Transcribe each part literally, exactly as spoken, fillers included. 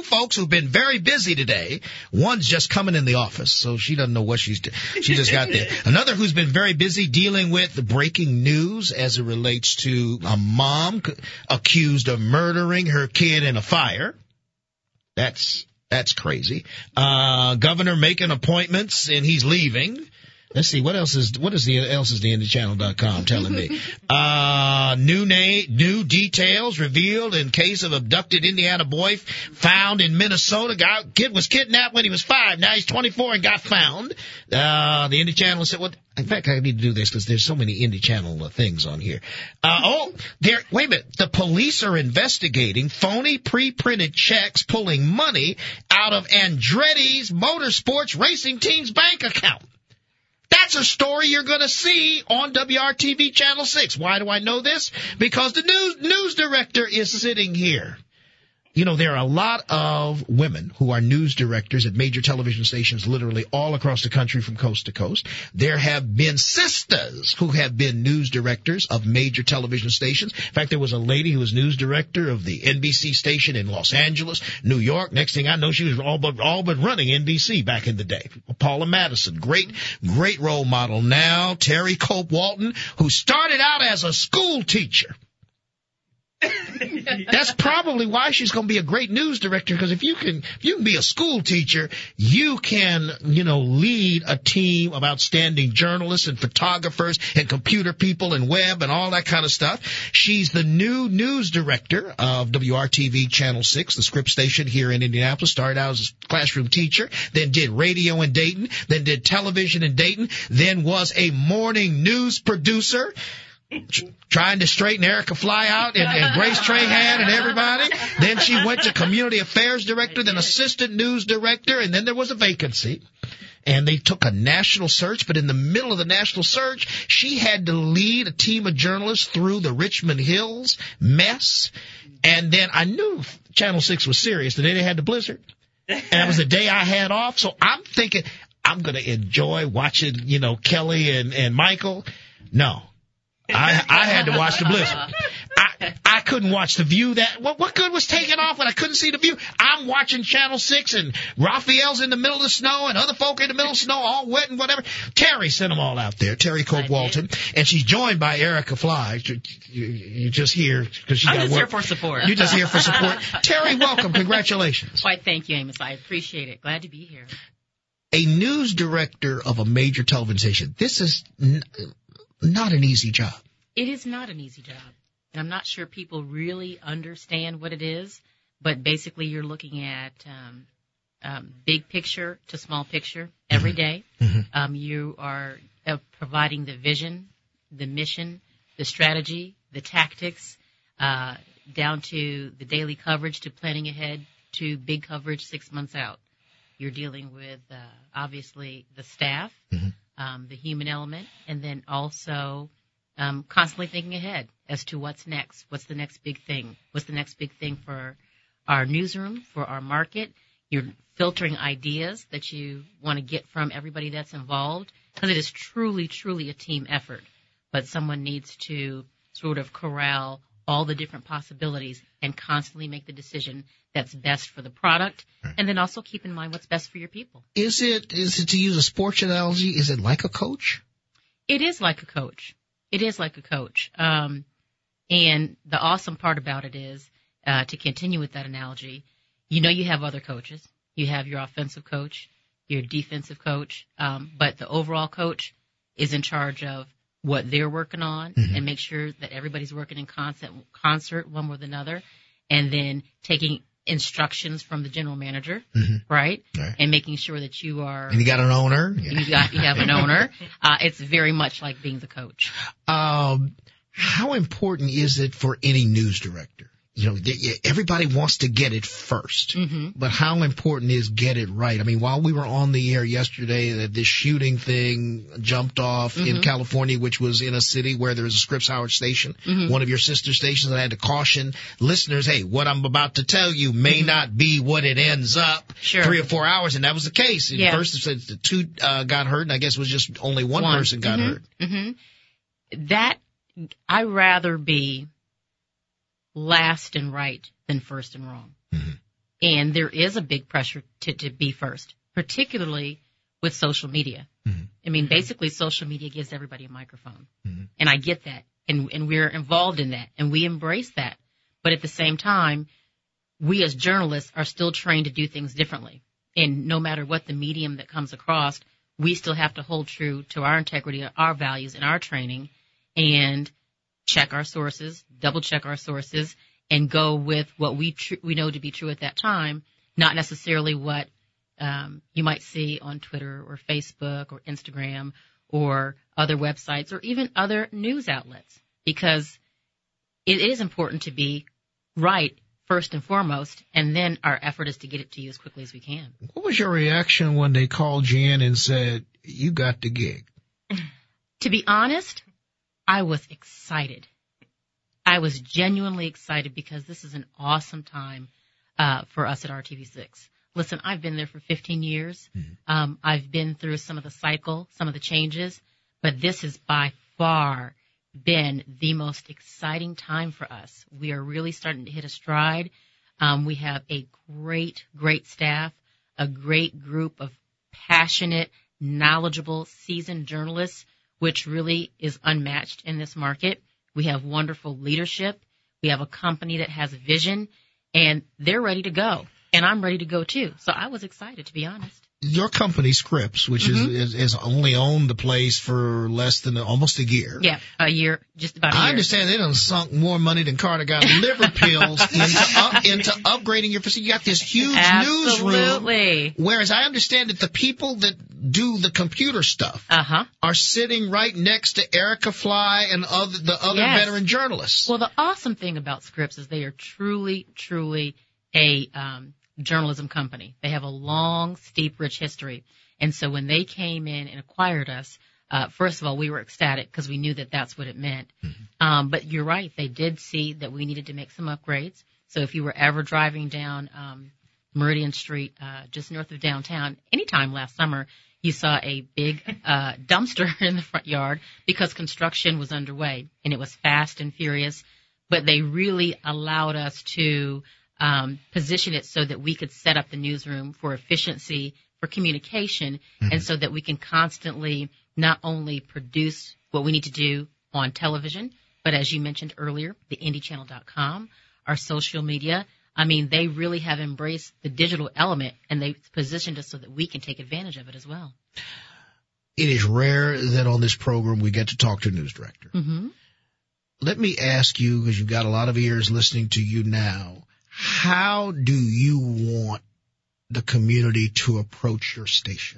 folks who've been very busy today. One's just coming in the office, so she doesn't know what she's doing. She just got there. Another who's been very busy dealing with the breaking news as it relates to a mom accused of murdering her kid in a fire. That's that's crazy. Uh, governor making appointments and he's leaving. Let's see, what else is, what is the, else is the Indy Channel dot com telling me? Uh, new name, new details revealed in case of abducted Indiana boy found in Minnesota. Guy, kid was kidnapped when he was five. Now he's twenty-four and got found. Uh, the Indy Channel said, well, in fact, I need to do this because there's so many Indy Channel uh, things on here. Uh, oh, there, wait a minute. The police are investigating phony pre-printed checks pulling money out of Andretti's Motorsports Racing Team's bank account. That's a story you're going to see on W R T V Channel six. Why do I know this? Because the news news director is sitting here. You know, there are a lot of women who are news directors at major television stations literally all across the country from coast to coast. There have been sisters who have been news directors of major television stations. In fact, there was a lady who was news director of the N B C station in Los Angeles, New York. Next thing I know, she was all but, all but running N B C back in the day. Paula Madison, great, great role model now. Terry Cope Walton, who started out as a school teacher. That's probably why she's going to be a great news director, because if you can, if you can be a school teacher, you can, you know, lead a team of outstanding journalists and photographers and computer people and web and all that kind of stuff. She's the new news director of W R T V Channel six, the Scripps station here in Indianapolis. Started out as a classroom teacher, then did radio in Dayton, then did television in Dayton, then was a morning news producer. Trying to straighten Erica Fly out and, and Grace Trahan and everybody. Then she went to community affairs director, then assistant news director, and then there was a vacancy. And they took a national search, but in the middle of the national search, she had to lead a team of journalists through the Richmond Hills mess. And then I knew Channel six was serious the day they had the blizzard. And that was the day I had off. So I'm thinking I'm going to enjoy watching, you know, Kelly and, and Michael. No. I, I had to watch the blizzard. I, I couldn't watch the View. That what, what good was taking off when I couldn't see the View? I'm watching Channel six, and Raphael's in the middle of the snow, and other folk in the middle of the snow, all wet and whatever. Terry sent them all out there. Terry Cope Walton, and she's joined by Erica Fly. You, you, you just hear because she I'm got just work. here for support. You're just here for support. Terry, welcome. Congratulations. Why, thank you, Amos. I appreciate it. Glad to be here. A news director of a major television station. This is n- not an easy job. It is not an easy job, and I'm not sure people really understand what it is, but basically you're looking at um, um, big picture to small picture every day. Mm-hmm. Um, you are uh, providing the vision, the mission, the strategy, the tactics, uh, down to the daily coverage, to planning ahead, to big coverage six months out. You're dealing with, uh, obviously, the staff, mm-hmm. um, the human element, and then also Um, constantly thinking ahead as to what's next, what's the next big thing, what's the next big thing for our newsroom, for our market. You're filtering ideas that you want to get from everybody that's involved, because it is truly, truly a team effort. But someone needs to sort of corral all the different possibilities and constantly make the decision that's best for the product, and then also keep in mind what's best for your people. Is it, is it, to use a sports analogy, is it like a coach? It is like a coach. It is like a coach. Um, and the awesome part about it is, uh, to continue with that analogy, you know you have other coaches. You have your offensive coach, your defensive coach, um, but the overall coach is in charge of what they're working on, mm-hmm. and make sure that everybody's working in concert, concert one with another, and then taking instructions from the general manager, mm-hmm. right? right? And making sure that you are... And you got an owner. You got you have an owner. Uh, it's very much like being the coach. Um, how important is it for any news director? You know, everybody wants to get it first, mm-hmm. but how important is get it right? I mean, while we were on the air yesterday, this shooting thing jumped off mm-hmm. in California, which was in a city where there was a Scripps Howard station, mm-hmm. one of your sister stations. And I had to caution listeners, hey, what I'm about to tell you may mm-hmm. not be what it ends up sure. three or four hours. And that was the case. At yeah. first it said the two uh, got hurt, and I guess it was just only one, one. person got mm-hmm. hurt. Mm-hmm. That, I'd rather be last and right than first and wrong. Mm-hmm. And there is a big pressure to, to be first, particularly with social media. Mm-hmm. I mean, basically, social media gives everybody a microphone. Mm-hmm. And I get that. And, and we're involved in that. And we embrace that. But at the same time, we as journalists are still trained to do things differently. And no matter what the medium that comes across, we still have to hold true to our integrity, our values, and our training, and check our sources, double check our sources, and go with what we tr- we know to be true at that time, not necessarily what um, you might see on Twitter or Facebook or Instagram or other websites or even other news outlets, because it is important to be right first and foremost, and then our effort is to get it to you as quickly as we can. What was your reaction when they called you in and said, you got the gig? To be honest, I was excited. I was genuinely excited because this is an awesome time uh, for us at R T V six. Listen, I've been there for fifteen years. Mm-hmm. Um, I've been through some of the cycle, some of the changes, but this has by far been the most exciting time for us. We are really starting to hit a stride. Um, we have a great, great staff, a great group of passionate, knowledgeable, seasoned journalists, which really is unmatched in this market. We have wonderful leadership. We have a company that has a vision, and they're ready to go. And I'm ready to go, too. So I was excited, to be honest. Your company, Scripps, which mm-hmm. is, is, is only owned the place for less than a, almost a year. Yeah, a year, just about a I year. I understand they done sunk more money than Carter got liver pills into, up, into upgrading your facility. You got this huge Absolutely. newsroom. Whereas I understand that the people that do the computer stuff uh-huh. are sitting right next to Erica Fly and other, the other yes. veteran journalists. Well, the awesome thing about Scripps is they are truly, truly a um, journalism company. They have a long, steep, rich history. And so when they came in and acquired us, uh, first of all, we were ecstatic because we knew that that's what it meant. Mm-hmm. Um, but you're right. They did see that we needed to make some upgrades. So if you were ever driving down um, Meridian Street, uh, just north of downtown, anytime last summer, you saw a big uh, dumpster in the front yard because construction was underway, and it was fast and furious. But they really allowed us to Um, position it so that we could set up the newsroom for efficiency, for communication, mm-hmm. and so that we can constantly not only produce what we need to do on television, but as you mentioned earlier, the indie channel dot com, our social media. I mean, they really have embraced the digital element, and they've positioned us so that we can take advantage of it as well. It is rare that on this program we get to talk to a news director. Mm-hmm. Let me ask you, because you've got a lot of ears listening to you now, how do you want the community to approach your station?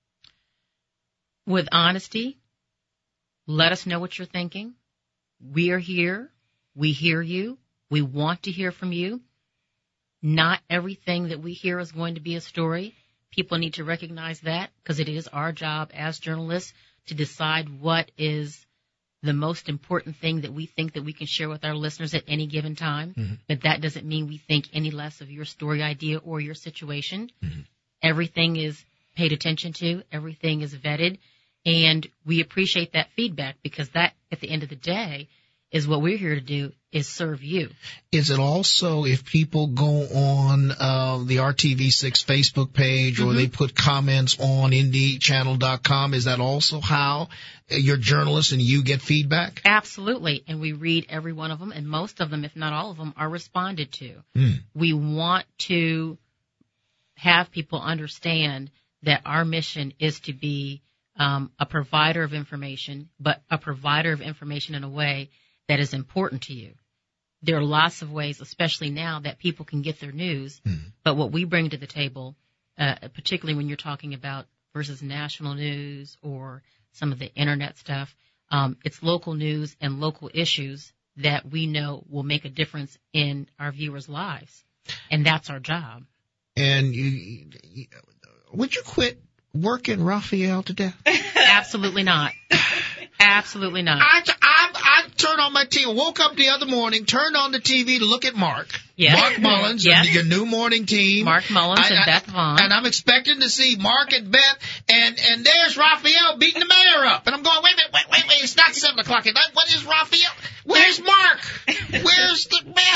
With honesty. Let us know what you're thinking. We are here. We hear you. We want to hear from you. Not everything that we hear is going to be a story. People need to recognize that, because it is our job as journalists to decide what is the most important thing that we think that we can share with our listeners at any given time. Mm-hmm. But that doesn't mean we think any less of your story idea or your situation. Mm-hmm. Everything is paid attention to. Everything is vetted. And we appreciate that feedback, because that, at the end of the day, is what we're here to do, is serve you. Is it also, if people go on uh, the R T V six Facebook page, or mm-hmm. they put comments on indie channel dot com, is that also how your journalists and you get feedback? Absolutely. And we read every one of them, and most of them, if not all of them, are responded to. Mm. We want to have people understand that our mission is to be um, a provider of information, but a provider of information in a way that is important to you. There are lots of ways, especially now, that people can get their news. Mm-hmm. But what we bring to the table, uh, particularly when you're talking about versus national news or some of the internet stuff, um, it's local news and local issues that we know will make a difference in our viewers' lives. And that's our job. And you, you, would you quit working Raphael to death? Absolutely not. Absolutely not. I, I, I turned on my T V, woke up the other morning, turned on the T V to look at Mark. Yes. Mark Mullins, yes. your new morning team. Mark Mullins I, and I, Beth Vaughn. And I'm expecting to see Mark and Beth, and, and there's Raphael beating the mayor up. And I'm going, wait a minute, wait, wait, wait, it's not seven o'clock at night. What is Raphael? Where's Mark? Where's the Beth?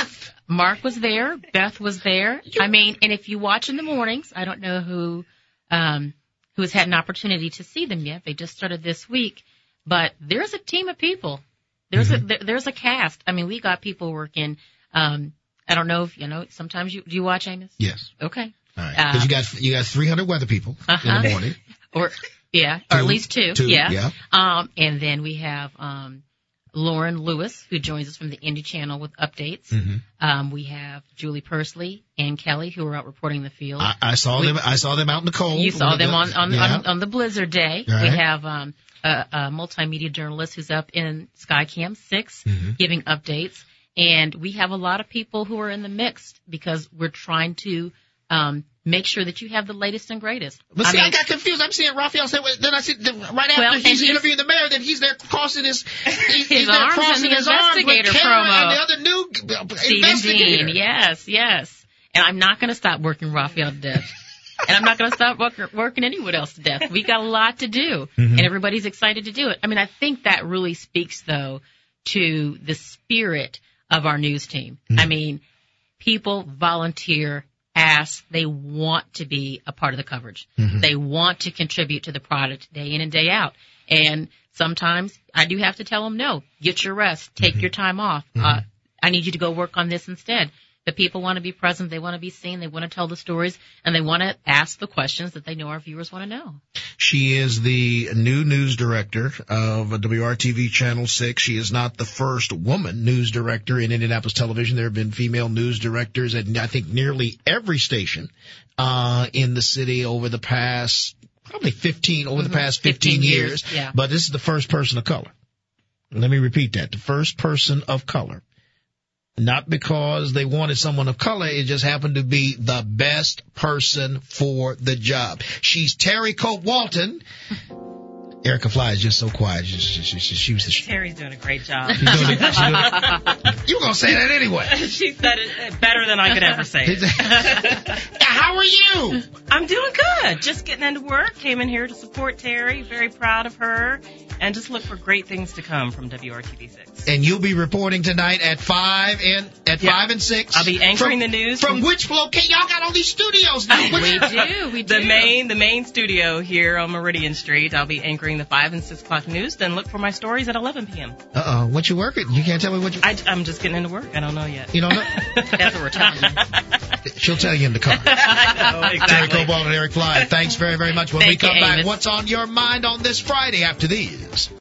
Mark was there. Beth was there. I mean, and if you watch in the mornings, I don't know who um, who has had an opportunity to see them yet. They just started this week. But there's a team of people. There's mm-hmm. a there, there's a cast. I mean, we got people working. Um, I don't know if, you know, sometimes you, do you watch, Amos? Yes. Okay. All right. Because uh, you got, you got three hundred weather people uh-huh. in the morning. Or, yeah, two, or at least two. Two, yeah. yeah. Um, and then we have, um, Lauren Lewis, who joins us from the Indie Channel with updates. Mm-hmm. Um, we have Julie Pursley and Kelly, who are out reporting the field. I, I saw we, them, I saw them out in the cold. You saw them the, on, on, yeah. on, on the blizzard day. Right. We have, um, a, a multimedia journalist who's up in Skycam six mm-hmm. giving updates. And we have a lot of people who are in the mix because we're trying to um, make sure that you have the latest and greatest. But see, I, mean, I got confused. I'm seeing Raphael say, then I see, right after well, he's, he's interviewing the mayor, then he's there crossing his, he's, his he's there arms crossing and the his arms with investigator Kara promo. and the other new Stephen investigator. Dean, yes, yes. And I'm not going to stop working Raphael to death. And I'm not going to stop work, working anyone else to death. We got a lot to do, mm-hmm. and everybody's excited to do it. I mean, I think that really speaks, though, to the spirit of our news team. Mm-hmm. I mean, people volunteer, ask, they want to be a part of the coverage. Mm-hmm. They want to contribute to the product day in and day out. And sometimes I do have to tell them, no, get your rest, take mm-hmm. your time off. Mm-hmm. Uh, I need you to go work on this instead. The people want to be present, they want to be seen, they want to tell the stories, and they want to ask the questions that they know our viewers want to know. She is the new news director of W R T V Channel six. She is not the first woman news director in Indianapolis television. There have been female news directors at, I think, nearly every station uh in the city over the past, probably fifteen, over mm-hmm. the past fifteen, fifteen years. years. Yeah. But this is the first person of color. Let me repeat that. The first person of color. Not because they wanted someone of color, it just happened to be the best person for the job. She's Terry Cope Walton. Erica Fly is just so quiet. She, she, she, she, she was the, Terry's doing a great job. She's doing it, she's doing it. You were going to say that anyway. She said it better than I could ever say it. How are you? I'm doing good. Just getting into work. Came in here to support Terry. Very proud of her. And just look for great things to come from W R T V six. And you'll be reporting tonight at five and at yeah. five and six. I'll be anchoring from, the news from, from which location? Y'all got all these studios now. we do. We do. The main, the main studio here on Meridian Street. I'll be anchoring the five and six o'clock news. Then look for my stories at eleven p.m. Uh oh, what you working? You can't tell me what you. I, I'm just getting into work. I don't know yet. You don't know? That's what we're telling you. She'll tell you in the car. I know, exactly. Terry Cope Walton and Eric Fly. Thanks very, very much. When Thank we come you, back, Amos. what's on your mind on this Friday after these?